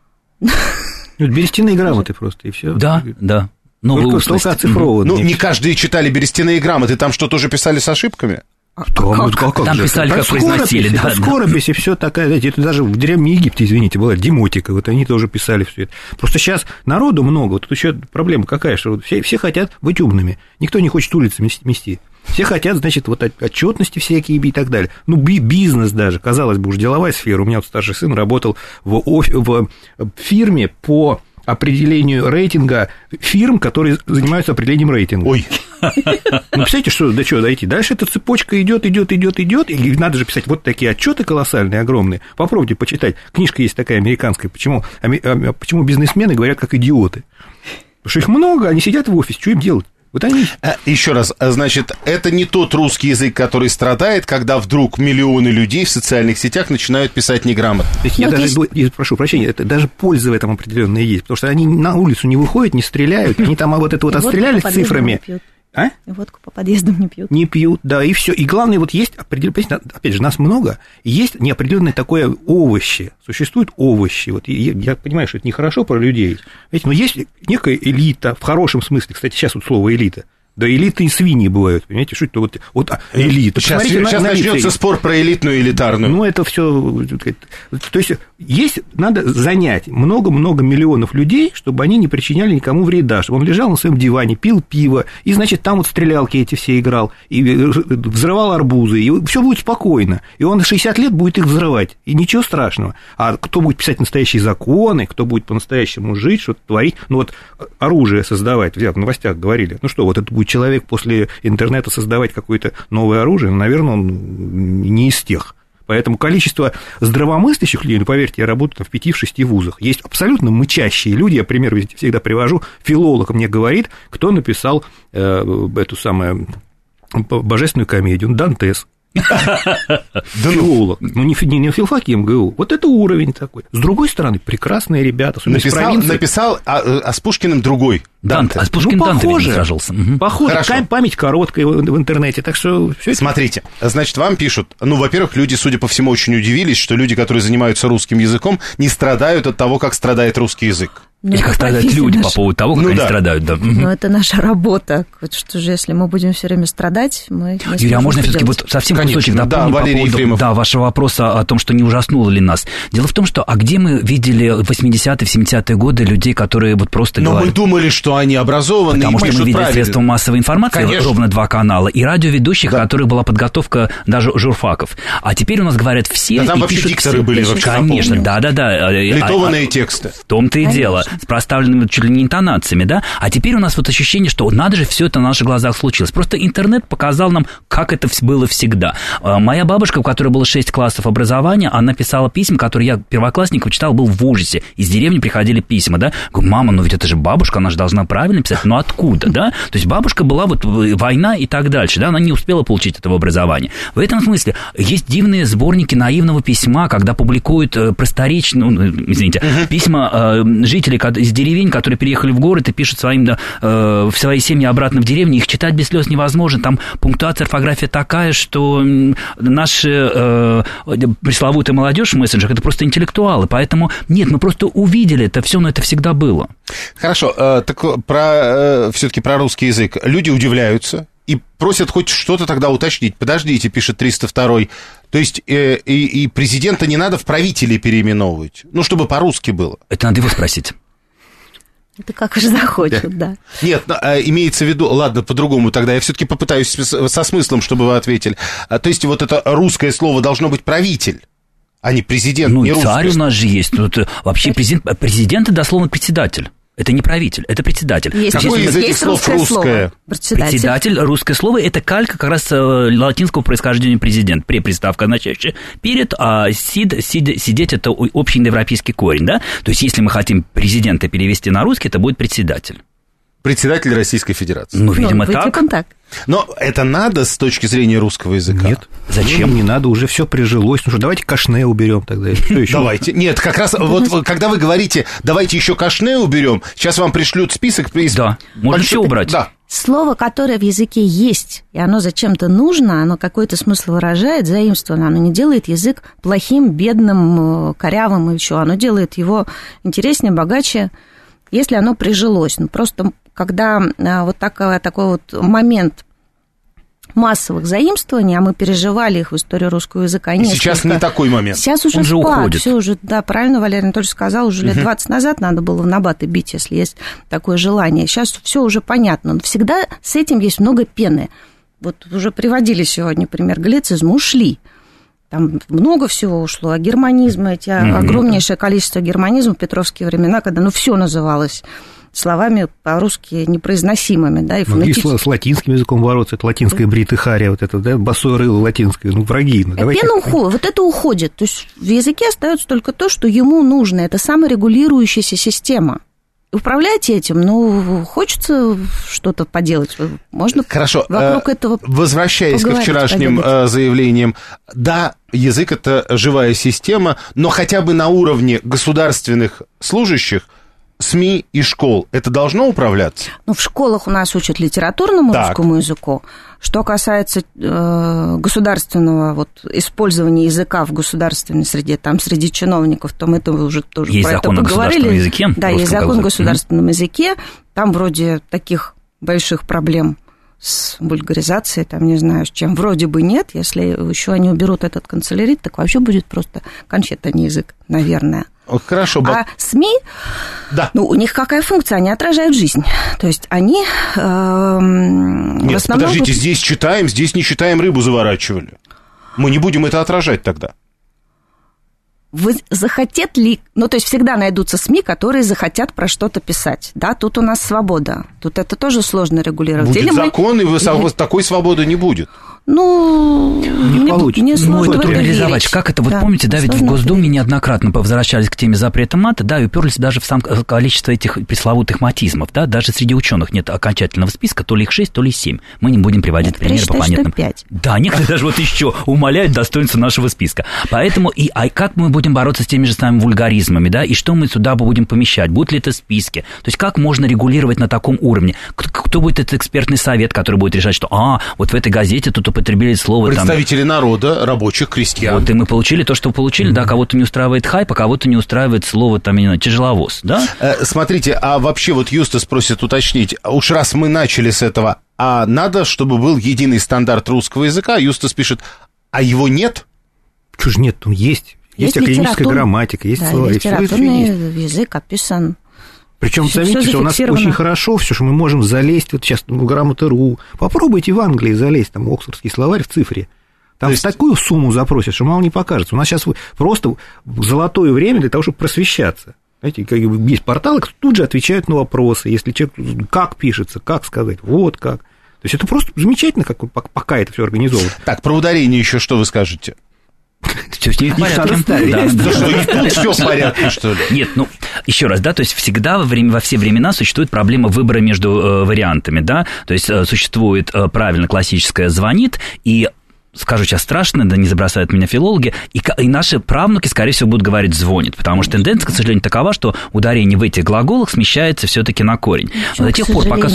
Берестяные грамоты просто, и все. Да. Только оцифрованные. Не каждый читали берестяные грамоты, там что, тоже писали с ошибками? Там писали, как произносили. Скоропись и все такая, знаете, это даже в Древнем Египте, извините, была демотика, вот они тоже писали все это. Просто сейчас народу много, вот тут еще проблема какая, что все хотят быть умными, никто не хочет улицы мести. Все хотят, значит, вот отчетности всякие и так далее. Бизнес даже, казалось бы, уж деловая сфера. У меня вот старший сын работал в фирме по определению рейтинга фирм, которые занимаются определением рейтинга. Ой. Представляете, что до чего дойти? Дальше эта цепочка идет, и надо же писать вот такие отчеты колоссальные, огромные. Попробуйте почитать. Книжка есть такая американская, почему бизнесмены говорят как идиоты. Потому что их много, они сидят в офисе, что им делать? Вот они... Еще раз, значит, это не тот русский язык, который страдает, когда вдруг миллионы людей в социальных сетях начинают писать неграмотно. Я прошу прощения, это даже польза в этом определенная есть, потому что они на улицу не выходят, не стреляют, они там отстреляли цифрами. Водку по подъездам не пьют. Не пьют, да, и все. И главное, вот есть, опять же, нас много, и есть неопределенное такое овощи. Существуют овощи. Вот я понимаю, что это нехорошо про людей. Видите, но есть некая элита, в хорошем смысле, кстати, сейчас вот слово элита. Да элитные свиньи бывают, понимаете, что это вот элита. Сейчас начнется спор про элитную и элитарную. Ну, это все. То есть надо занять много-много миллионов людей, чтобы они не причиняли никому вреда, чтобы он лежал на своем диване, пил пиво, и, значит, там вот стрелялки эти все играл, и взрывал арбузы, и все будет спокойно. И он 60 лет будет их взрывать, и ничего страшного. А кто будет писать настоящие законы, кто будет по-настоящему жить, что-то творить, ну вот оружие создавать, в новостях говорили, ну что, вот это будет человек после интернета создавать какое-то новое оружие, наверное, он не из тех. Поэтому количество здравомыслящих людей, ну, поверьте, я работаю в 5-6 вузах. Есть абсолютно мычащие люди, я пример всегда привожу, филолог мне говорит, кто написал эту самую божественную комедию, Дантес. Филолог. Ну, не филфаки МГУ. Вот это уровень такой. С другой стороны, прекрасные ребята. Написал, а с Пушкиным другой. Данте. А с Пушкиным Данте сражался. Похоже. Память короткая в интернете, так что... Смотрите, значит, вам пишут, ну, во-первых, люди, судя по всему, очень удивились, что люди, которые занимаются русским языком, не страдают от того, как страдает русский язык. Или как страдают люди по поводу того, как они страдают. Да. Но это наша работа. Что же, если мы будем все время страдать, мы... Юрий, а можно все-таки вот совсем кусочек напомнить по поводу вашего вопроса о том, что не ужаснуло ли нас? Дело в том, что, а где мы видели в 80-е, 70-е годы людей, которые вот просто говорят... Но мы думали, что они образованы, потому что мы видели средства массовой информации, конечно, ровно 2 канала, и радиоведущих, у которых была подготовка даже журфаков. А теперь у нас говорят все... Да там вообще пишут дикторы были вообще. Конечно, да-да-да. Литованные тексты. В том-то и дело. С проставленными чуть ли не интонациями, да? А теперь у нас вот ощущение, что надо же, все это на наших глазах случилось. Просто интернет показал нам, как это было всегда. Моя бабушка, у которой было 6 классов образования, она писала письма, которые я первоклассникам читал, был в ужасе. Из деревни приходили письма, да? Говорю, мама, ну ведь это же бабушка, она же должна правильно писать. Ну откуда, да? То есть бабушка была вот война и так дальше, да? Она не успела получить этого образования. В этом смысле есть дивные сборники наивного письма, когда публикуют письма жителей из деревень, которые переехали в город и пишут в своей семье обратно в деревню. Их читать без слез невозможно. Там пунктуация, орфография такая, что наши пресловутая молодежь в мессенджерах — это просто интеллектуалы. Поэтому нет, мы просто увидели это все, но это всегда было. Хорошо, так все-таки про русский язык. Люди удивляются и просят хоть что-то тогда уточнить. Подождите, пишет 302-й. То есть и президента не надо в правители переименовывать, ну, чтобы по-русски было. Это надо его спросить. Это как же захочет, да. Нет, имеется в виду, ладно, по-другому тогда, я все-таки попытаюсь со смыслом, чтобы вы ответили. То есть вот это русское слово должно быть правитель, а не президент, не русский. Ну, царь у нас же есть. Тут вообще президент — это дословно председатель. Это не правитель, это председатель. Какое из этих слов русское? Председатель, русское слово, это калька как раз латинского происхождения президент. Приставка, означающая перед, а сидеть — это общеиндоевропейский корень, да? То есть, если мы хотим президента перевести на русский, это будет председатель. Председатель Российской Федерации. Ну, видимо, так. Но это надо с точки зрения русского языка? Нет. Зачем? Не надо, уже все прижилось. Ну что, давайте кашне уберем тогда. Давайте. Нет, как раз вот когда вы говорите, давайте еще кашне уберем, сейчас вам пришлют список. Да, можно все убрать. Да. Слово, которое в языке есть, и оно зачем-то нужно, оно какой-то смысл выражает, заимствовано, оно не делает язык плохим, бедным, корявым и еще. Оно делает его интереснее, богаче, если оно прижилось. Ну, просто когда вот такой вот момент массовых заимствований, а мы переживали их в истории русского языка. И сейчас не такой момент. Сейчас уже спад, уходит. Все уже, да, правильно Валерий Анатольевич сказал, уже лет 20 назад надо было в набаты бить, если есть такое желание. Сейчас все уже понятно, но всегда с этим есть много пены. Вот уже приводили сегодня пример галлицизма, ушли. Там много всего ушло, а германизмы, эти огромнейшее количество германизмов в петровские времена, когда все называлось словами по-русски непроизносимыми, да, и фонетически. С латинским языком бороться, это латинская бритыхария, вот это, да, босое рыло латинское, враги. Пена уходит, вот это уходит, то есть в языке остается только то, что ему нужно, это саморегулирующаяся система. Управляйте этим, хочется что-то поделать, можно вокруг этого возвращаясь к вчерашним заявлениям, да, язык – это живая система, но хотя бы на уровне государственных служащих, СМИ и школ это должно управляться? В школах у нас учат литературному русскому языку. Что касается государственного использования языка в государственной среде, там среди чиновников, то мы уже тоже есть про это поговорили. Языке, да, есть закон о государственном языке. Там вроде таких больших проблем с вульгаризацией, там, не знаю, с чем. Вроде бы нет, если еще они уберут этот канцелярит, так вообще будет просто кончета, а не язык, наверное. Хорошо. А СМИ, да. У них какая функция? Они отражают жизнь. То есть они Нет, в основном... подождите, здесь читаем, здесь не читаем, рыбу заворачивали. Мы не будем это отражать тогда. Вы захотят ли... то есть всегда найдутся СМИ, которые захотят про что-то писать. Да, тут у нас свобода. Тут это тоже сложно регулировать. Будет закон, и такой свободы не будет. Не получится. Не сложно в это реализовать. верить. Как это? Вот помните, да, ведь в Госдуме неоднократно возвращались к теме запрета мата, да, и уперлись даже в сам количество этих пресловутых матизмов, да, даже среди ученых нет окончательного списка, то ли их 6, то ли 7. Мы не будем приводить примеры по понятным. 5. Да, некоторые даже вот еще умаляют достоинство нашего списка. Поэтому как мы будем бороться с теми же самыми вульгаризмами, да, и что мы сюда будем помещать? Будут ли это списки? То есть как можно регулировать на таком уровне? Кто будет этот экспертный совет, который будет решать, что, вот в этой газете тут употребили слово... Представители народа, рабочих, крестьян. Вот и мы получили то, что получили, да, кого-то не устраивает хайп, а кого-то не устраивает слово, там, не знаю, тяжеловоз, да? Смотрите, а вообще вот Юстас просит уточнить, уж раз мы начали с этого, а надо, чтобы был единый стандарт русского языка, Юстас пишет, а его нет? Чего ж нет, он есть. Есть академическая грамматика, есть слова, и все это есть. Язык описан. Причем, заметьте, что у нас очень хорошо все, что мы можем залезть, вот сейчас грамота.ру. Попробуйте в Англии залезть, там, Оксфордский словарь в цифре. Там такую сумму запросят, что мало не покажется. У нас сейчас просто золотое время для того, чтобы просвещаться. Знаете, есть порталы, которые тут же отвечают на вопросы. Если человек как пишется, как сказать, вот как. То есть это просто замечательно, как пока это все организовано. Так, про ударение еще что вы скажете? Все с ней в порядке. Все в порядке, что ли? Нет, еще раз, да, то есть всегда во все времена существует проблема выбора между вариантами, да, то есть существует правильно классическое «звонит», и скажу сейчас страшно, да не забросают меня филологи, и наши правнуки, скорее всего, будут говорить «звонит», потому что тенденция, к сожалению, такова, что ударение в этих глаголах смещается все-таки на корень. Но до тех пор, пока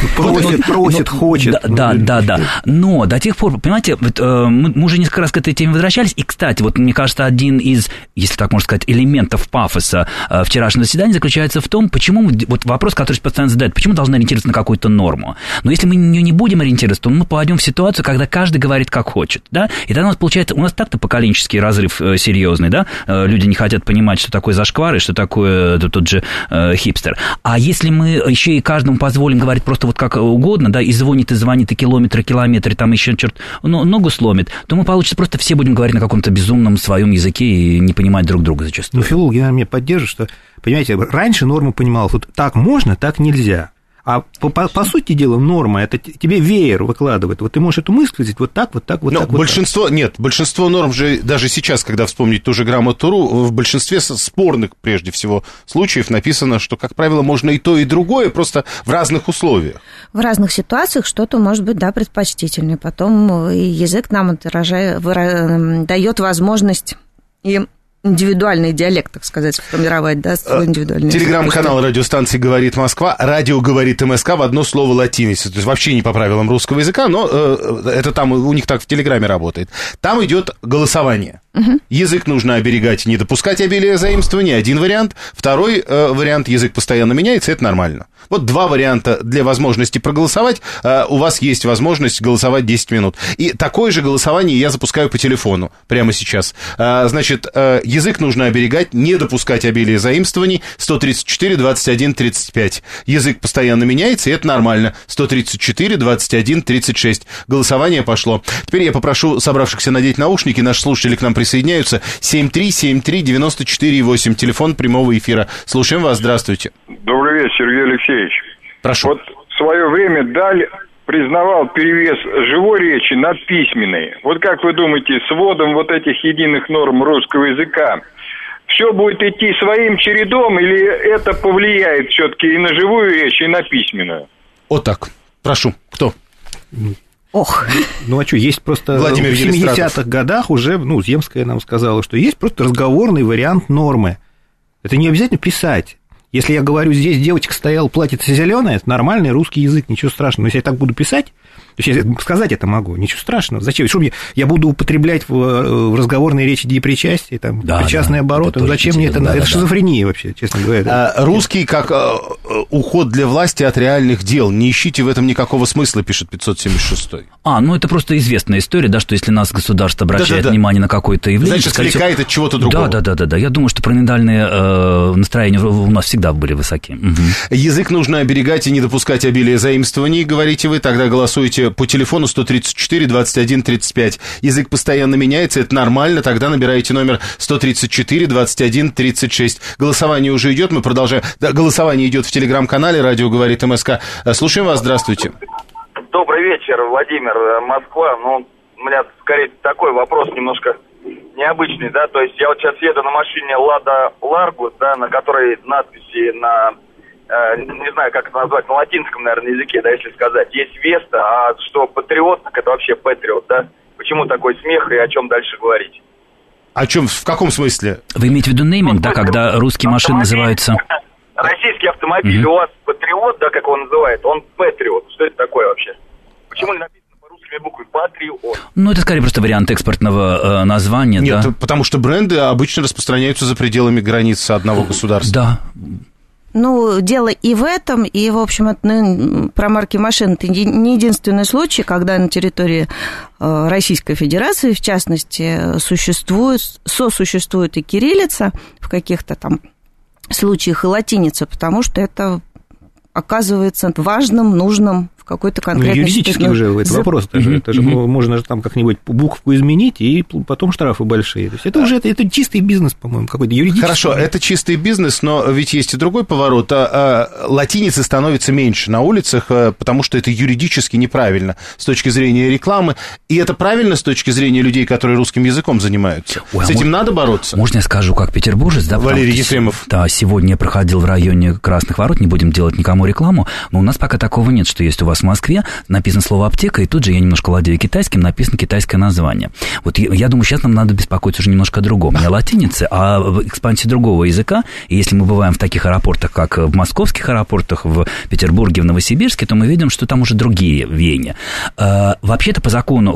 просит, хочет. Да. Но до тех пор, понимаете, мы уже несколько раз к этой теме возвращались, и, кстати, вот мне кажется, один из, если так можно сказать, элементов пафоса вчерашнего заседания заключается в том, почему, вот вопрос, который постоянно задают, почему мы должны ориентироваться на какую-то норму. Но если мы на нее не будем ориентироваться, то мы попадем в ситуацию, когда каждый говорит, как хочет. Да? И тогда у нас получается, у нас так-то поколенческий разрыв серьезный, да, люди не хотят понимать, что такое зашквар и что такое тот же хипстер. А если мы еще и каждому позволим говорить просто вот как угодно, да, и звонит, и километры, там еще черт ногу сломит, то мы, получится, просто все будем говорить на каком-то безумном своем языке и не понимать друг друга зачастую. Филологи меня поддерживают, что, понимаете, раньше норма понималась, вот так можно, так нельзя. А по сути дела норма, это тебе веер выкладывает. Вот ты можешь эту мысль сказать вот так. Но большинство норм же, даже сейчас, когда вспомнить ту же грамоту.ру, в большинстве спорных, прежде всего, случаев написано, что, как правило, можно и то, и другое, просто в разных условиях. В разных ситуациях что-то может быть, да, предпочтительнее. Потом и язык нам дает возможность и индивидуальный диалект, так сказать, сформировать, да, свой индивидуальный. Телеграм-канал радиостанции «Говорит Москва», радио «Говорит МСК» в одно слово латиница, то есть вообще не по правилам русского языка, но это там у них так в Телеграме работает. Там идет голосование. Язык нужно оберегать, не допускать обилия заимствований, один вариант. Второй вариант, язык постоянно меняется, это нормально. Вот два варианта для возможности проголосовать. У вас есть возможность голосовать 10 минут. И такое же голосование я запускаю по телефону прямо сейчас. Значит, язык нужно оберегать, не допускать обилия заимствований. 134, 21, 35. Язык постоянно меняется, и это нормально. 134, 21, 36. Голосование пошло. Теперь я попрошу собравшихся надеть наушники. Наши слушатели к нам присоединяются. 7373948. Телефон прямого эфира. Слушаем вас. Здравствуйте. Добрый вечер, Сергей Алексеевич. Прошу. Вот в свое время Даль признавал перевес живой речи над письменной. Вот как вы думаете, с вводом вот этих единых норм русского языка все будет идти своим чередом, или это повлияет все-таки и на живую речь, и на письменную? Вот так. Прошу. Кто? Ох. Ну, а что, есть просто Владимир в 70-х годах уже, Земская нам сказала, что есть просто разговорный вариант нормы. Это не обязательно писать. Если я говорю, здесь девочка стояла, платьице зеленое, это нормальный русский язык, ничего страшного. Но если я так буду писать, То есть я сказать это могу, ничего страшного. Зачем? Что я буду употреблять в разговорной речи депричастие, там, причастный оборот? Зачем мне это? Это шизофрения вообще, честно говоря. Русский как уход для власти от реальных дел. Не ищите в этом никакого смысла, пишет 576-й. Ну это просто известная история, да, что если нас государство обращает внимание на какое-то явление... Значит, отвлекает от чего-то другого. Да. Я думаю, что параноидальные настроения у нас всегда были высоки. Угу. Язык нужно оберегать и не допускать обилия заимствований, говорите вы, тогда голосуйте по телефону 134 21 35. Язык постоянно меняется, это нормально, тогда набираете номер 134 21 36. Голосование уже идет, мы продолжаем. Да, голосование идет в телеграм-канале «Радио говорит МСК». Слушаем вас, здравствуйте. Добрый вечер, Владимир, Москва. У меня скорее такой вопрос немножко необычный, да, то есть я вот сейчас еду на машине Лада Ларгус, да, на которой надписи на, не знаю, как это назвать, на латинском, наверное, языке, да, если сказать, есть Веста, а что Патриот, так это вообще Патриот, да, почему такой смех и о чем дальше говорить? О чем, в каком смысле? Вы имеете в виду нейминг, да, когда русские машины называются... Российский автомобиль, у вас Патриот, да, как его называют, он Патриот, что это такое вообще? Почему не написано по-русски буквы Патриот? Это скорее просто вариант экспортного названия. Нет, да? Потому что бренды обычно распространяются за пределами границы одного государства. Да. Дело и в этом, и, в общем, это, про марки машин это не единственный случай, когда на территории Российской Федерации, в частности, сосуществует и кириллица, в каких-то там случаях и латиница, потому что это оказывается важным, нужным в какой-то конкретной юридически уже это вопрос. Это же можно же там как-нибудь букву изменить, и потом штрафы большие. То есть это уже это чистый бизнес, по-моему, какой-то юридический. Хорошо, это чистый бизнес, но ведь есть и другой поворот. Латиницы становится меньше на улицах, потому что это юридически неправильно с точки зрения рекламы. И это правильно с точки зрения людей, которые русским языком занимаются. С этим надо бороться. Можно я скажу, как петербуржец, да? Валерий Ефремов. Да, сегодня я проходил в районе Красных Ворот, не будем делать никому рекламу, но у нас пока такого нет, что есть у вас в Москве, написано слово «аптека», и тут же, я немножко владею китайским, написано китайское название. Вот я думаю, сейчас нам надо беспокоиться уже немножко о другом. Не о латинице, а в экспансии другого языка. И если мы бываем в таких аэропортах, как в московских аэропортах, в Петербурге, в Новосибирске, то мы видим, что там уже другие веяния. Вообще-то по закону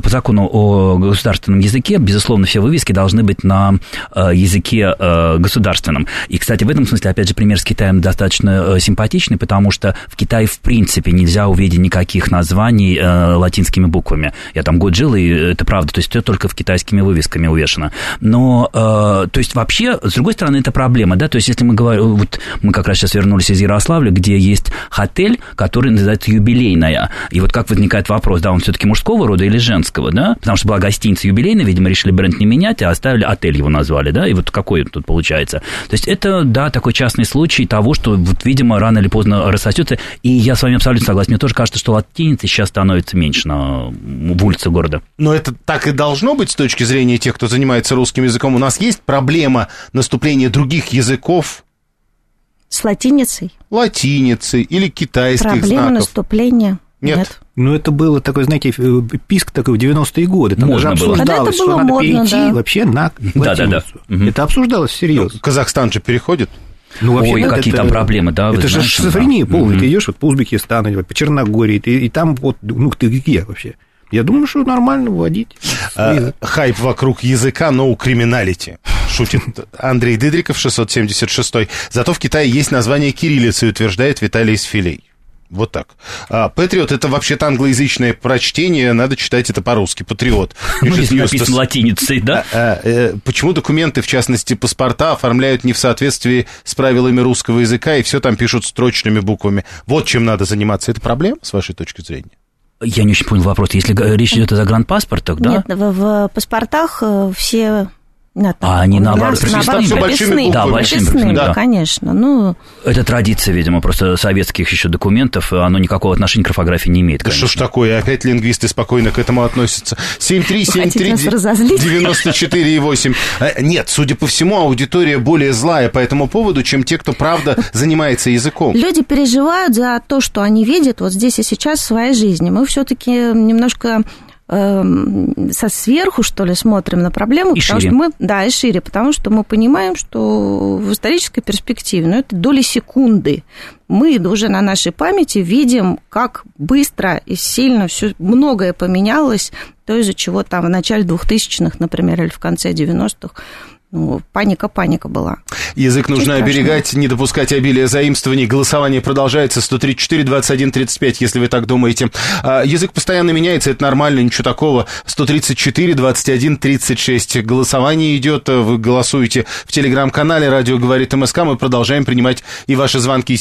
о государственном языке, безусловно, все вывески должны быть на языке государственном. И, кстати, в этом смысле, опять же, пример с Китаем достаточно симпатичный, потому что в Китае, в принципе, нельзя увидеть никаких названий латинскими буквами. Я там год жил, и это правда, то есть это только в китайскими вывесками увешано. Но, то есть вообще, с другой стороны, это проблема, да, то есть если мы говорим, вот мы как раз сейчас вернулись из Ярославля, где есть отель, который называется «Юбилейная», и вот как возникает вопрос, да, он все-таки мужского рода или женского, да, потому что была гостиница «Юбилейная», видимо, решили бренд не менять, а оставили отель, его назвали, да, и вот какой тут получается. То есть это, да, такой частный случай того, что, вот, видимо, рано или поздно рассосется, и я с вами абсолютно согласен, мне тоже кажется, что латиницы сейчас становится меньше в улице города. Но это так и должно быть с точки зрения тех, кто занимается русским языком. У нас есть проблема наступления других языков? С латиницей? Латиницы или китайских проблема знаков? Проблема наступления? Нет. Ну, это было такой, знаете, писк такой в 90-е годы. Там даже обсуждалось, что надо перейти вообще на латиницу. Это обсуждалось серьезно. Казахстан же переходит. Ой, какие там проблемы, да? Это же шизофрения полная. Ты идешь вот по Узбекистану, по Черногории, и там вот, ты где вообще? Я думаю, что нормально вводить. Хайп вокруг языка, но у криминалити. Шутит Андрей Дыдриков, 676-й. Зато в Китае есть название кириллицы, утверждает Виталий Сфилей. Вот так. Патриот — это вообще-то англоязычное прочтение, надо читать это по-русски. Патриот. Если написано латиницей, да? Почему документы, в частности, паспорта, оформляют не в соответствии с правилами русского языка, и все там пишут строчными буквами? Вот чем надо заниматься. Это проблема, с вашей точки зрения? Я не очень понял вопрос. Если речь идет о загранпаспортах, да? Нет, в паспортах все... они наоборот прописаны? Да, большими буквами, да. Конечно. Это традиция, видимо, просто советских еще документов, оно никакого отношения к орфографии не имеет, конечно. Да что ж такое, опять лингвисты спокойно к этому относятся. 7373948. Нет, судя по всему, аудитория более злая по этому поводу, чем те, кто правда занимается языком. Люди переживают за то, что они видят вот здесь и сейчас в своей жизни. Мы все-таки немножко сверху, что ли, смотрим на проблему. И потому шире. Что мы, да, и шире, потому что мы понимаем, что в исторической перспективе, ну, это доли секунды, мы уже на нашей памяти видим, как быстро и сильно все, многое поменялось, то, из-за чего там в начале 2000-х, например, или в конце 90-х, ну, паника была. Язык нужно оберегать, не допускать обилия заимствований. Голосование продолжается. 134, 21, 35, если вы так думаете. Язык постоянно меняется, это нормально, ничего такого. 134, 21, 36. Голосование идет, вы голосуете в телеграм-канале «Радио говорит МСК». Мы продолжаем принимать и ваши звонки.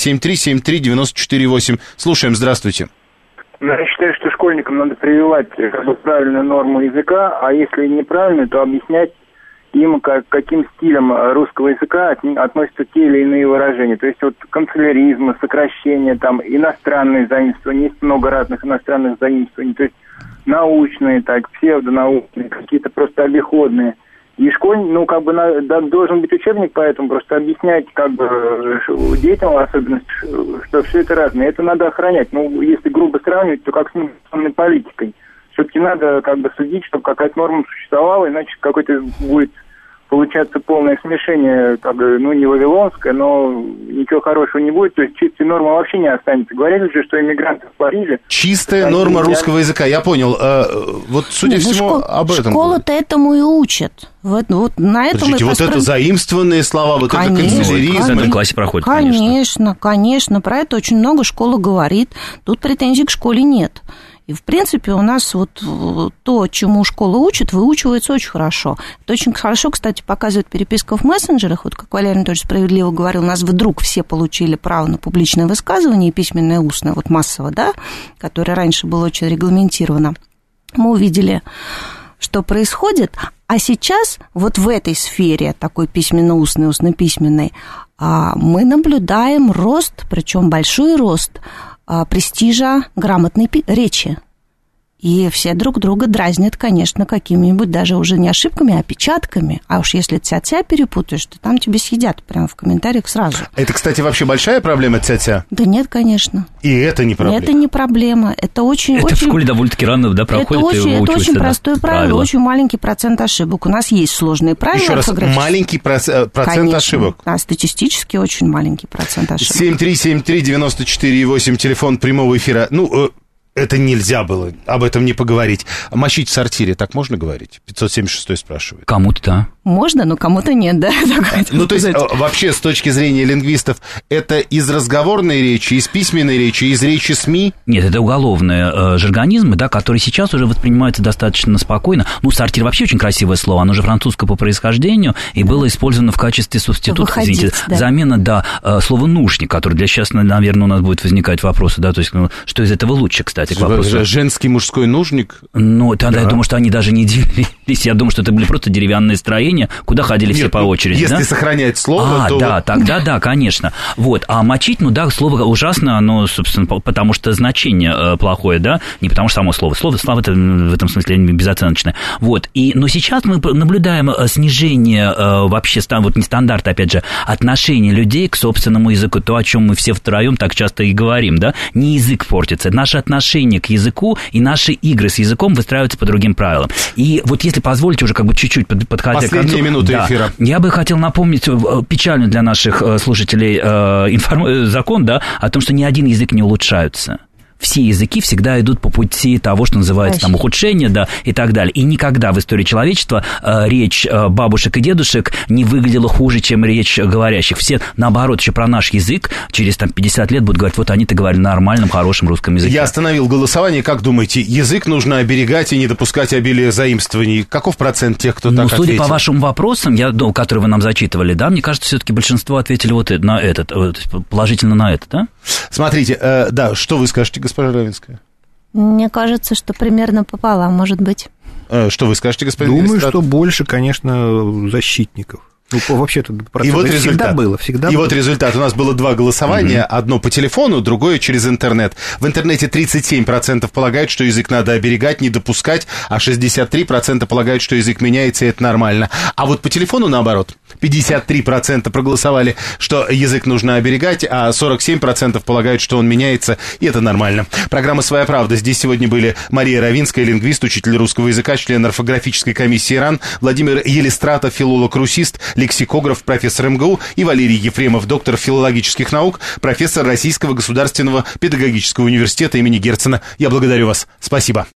7373948. Слушаем, здравствуйте. Я считаю, что школьникам надо прививать правильную норму языка, а если неправильно, то объяснять им, каким стилем русского языка относятся те или иные выражения. То есть вот канцеляризм, сокращение, там, иностранные заимствования, есть много разных иностранных заимствований, то есть научные, так, псевдонаучные, какие-то просто обиходные. И школьник, ну, как бы, должен быть учебник, поэтому просто объяснять, как бы, детям особенно, что все это разное. Это надо охранять. Ну, если грубо сравнивать, то как с информационной политикой. Все-таки надо как бы судить, чтобы какая-то норма существовала, иначе какой-то будет получаться полное смешение, как бы, ну, не вавилонское, но ничего хорошего не будет, то есть чистая норма вообще не останется. Говорили же, что иммигранты в Париже... Чистая норма русского языка, я понял. Вот, судя всему, об этом... Школа-то этому и учат. Вот на этом. Подождите, вот это заимствованные слова, вот это канцеляризм. В этом классе проходит, Конечно. Про это очень много школа говорит. Тут претензий к школе нет. И, в принципе, у нас вот то, чему школа учит, выучивается очень хорошо. Это очень хорошо, кстати, показывает переписка в мессенджерах. Вот, как Валерий Анатольевич справедливо говорил, у нас вдруг все получили право на публичное высказывание, и письменное, и устное, вот массово, да, которое раньше было очень регламентировано. Мы увидели, что происходит. А сейчас вот в этой сфере, такой письменно-устной, устно-письменной, мы наблюдаем рост, причем большой рост, престижа грамотной речи. И все друг друга дразнят, конечно, какими-нибудь даже уже не ошибками, а опечатками. А уж если тя-тя перепутаешь, то там тебе съедят прямо в комментариях сразу. Это, кстати, вообще большая проблема тя-тя? Да нет, конечно. И это не проблема? Это не проблема. Это очень... Это в школе довольно-таки рано, да, проходит. Это очень простое правило, очень маленький процент ошибок. У нас есть сложные правила. Еще раз, маленький процент ошибок? Да, статистически очень маленький процент ошибок. 7373948, телефон прямого эфира. Ну, это нельзя было об этом не поговорить. Мочить в сортире, так можно говорить? 576 спрашивает. Кому-то да. Можно, но кому-то нет, да. Ну, то есть, вообще, с точки зрения лингвистов, это из разговорной речи, из письменной речи, из речи СМИ? Нет, это уголовные жаргонизмы, да, которые сейчас уже воспринимаются достаточно спокойно. Ну, сортир вообще очень красивое слово, оно же французское по происхождению, и было использовано в качестве субститута, извините, замена, да, слова «нужник», который для сейчас, наверное, у нас будет возникать вопросы, да, то есть, ну, что из этого лучше, кстати, к вопросу. Женский, мужской нужник? Ну, тогда я думаю, что они даже не делились, я думаю, что это были просто деревянные строения, куда ходили все по очереди. Если сохранять слово, то... да, тогда да, конечно. Вот, а мочить, ну да, слово ужасно, оно, собственно, потому что значение плохое, да, не потому что само слово. Слово это в этом смысле безоценочное. Вот, но сейчас мы наблюдаем снижение вообще, вот не стандарта, опять же, отношения людей к собственному языку, то, о чем мы все втроем так часто и говорим, да, не язык портится, наше отношение к языку и наши игры с языком выстраиваются по другим правилам. И вот если позволите уже как бы чуть-чуть подходя к концу, минуты эфира. Я бы хотел напомнить печальную для наших слушателей закон, да, о том, что ни один язык не улучшается. Все языки всегда идут по пути того, что называется там ухудшение, да, и так далее. И никогда в истории человечества речь бабушек и дедушек не выглядела хуже, чем речь говорящих. Все, наоборот, еще про наш язык через там 50 лет будут говорить, вот они-то говорили на нормальном, хорошем русском языке. Я остановил голосование. Как думаете, язык нужно оберегать и не допускать обилия заимствований? Каков процент тех, кто так ответил? Судя по вашим вопросам, которые вы нам зачитывали, да, мне кажется, все-таки большинство ответили вот на этот, положительно на это, да? Смотрите, да, что вы скажете, госпожа Равинская? Мне кажется, что примерно пополам, может быть. Что вы скажете, господин Думаю, что больше, конечно, защитников. Вообще-то и вот всегда было. И вот результат. У нас было 2 голосования, одно по телефону, другое через интернет. В интернете 37% полагают, что язык надо оберегать, не допускать, а 63% полагают, что язык меняется, и это нормально. А вот по телефону наоборот. 53% проголосовали, что язык нужно оберегать, а 47% полагают, что он меняется, и это нормально. Программа «Своя правда». Здесь сегодня были Мария Равинская, лингвист, учитель русского языка, член орфографической комиссии РАН, Владимир Елистратов, филолог-русист, лексикограф, профессор МГУ, и Валерий Ефремов, доктор филологических наук, профессор Российского государственного педагогического университета имени Герцена. Я благодарю вас. Спасибо.